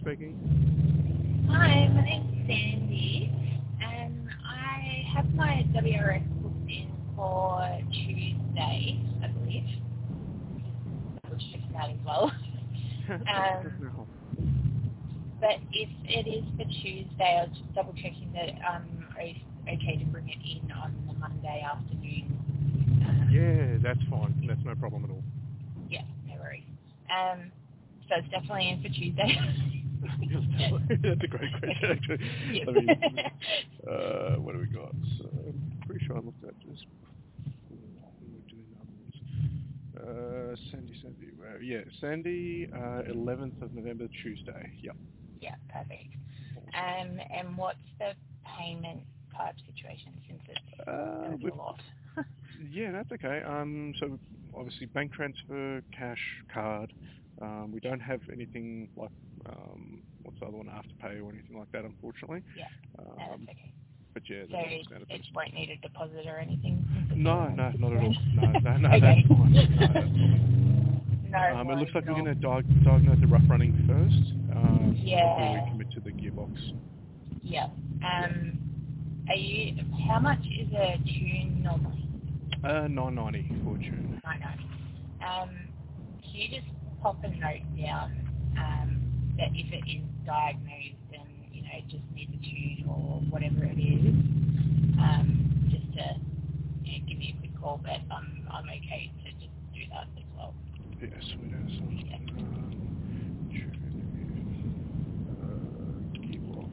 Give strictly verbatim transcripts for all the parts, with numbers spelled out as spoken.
speaking. Hi, my name's Sandy, and I have my W R S booked in for Tuesday, I believe. Double check that as well. um, No. but if it is for Tuesday, I was just double checking that um, it's okay to bring it in on the Monday afternoon. Um, Yeah, that's fine. That's no problem at all. yeah, no worries. Um, so it's definitely in for Tuesday. That's a great question, actually. Yes. Let me, uh, what do we got? So, I'm pretty sure I looked at this before when we were doing the other ones. Uh, Sandy, Sandy, uh, yeah, Sandy, uh, eleventh of November, Tuesday. Yep. Yeah, perfect. Awesome. Um, and what's the payment type situation since it's Uh, going to be with, a lot? yeah, that's okay. Um, so obviously bank transfer, cash, card. Um, we Yeah, don't have anything like um, what's the other one, Afterpay or anything like that, unfortunately. yeah, no, that's Um, okay. but yeah, So the normal it, standard it basic. won't need a deposit or anything since it's No, around no, six not at all. grand. No, no, no, that's Okay. fine. No, that's fine. No Um, it looks worries like at we're all. going to di- diagnose the rough running first um, before we Yeah, commit to the gearbox. yeah. Yeah. Um, are you? How much is a tune normally? Uh, nine ninety for June. I know. Um, can you just pop a note down um, that if it is diagnosed and you know just needs a tune or whatever it is, um, just to you know, give me a quick call. But I'm I'm okay to just do that as well. Yeah, sweet as. Yeah. Um, tune in. Uh, gearbox.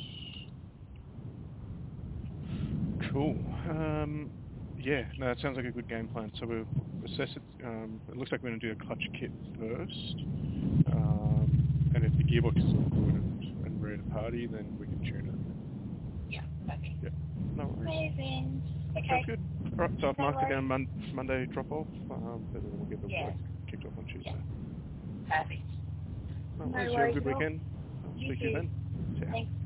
Cool. Um, yeah, no, it sounds like a good game plan. So we'll assess it. Um, it looks like we're going to do a clutch kit first. Um, and if the gearbox is all good and, and ready to party, then we can tune it. Yeah. Okay. Yeah, no worries. Amazing. Sounds Okay. good. All right, so I've No marked it worries. down Mon- Monday drop off, um, and then we'll get the Yeah. work kicked off on Yeah. Tuesday. Perfect. No No worries. You have a worries good at all. weekend. I'll You speak to you too. then. See ya. Thanks.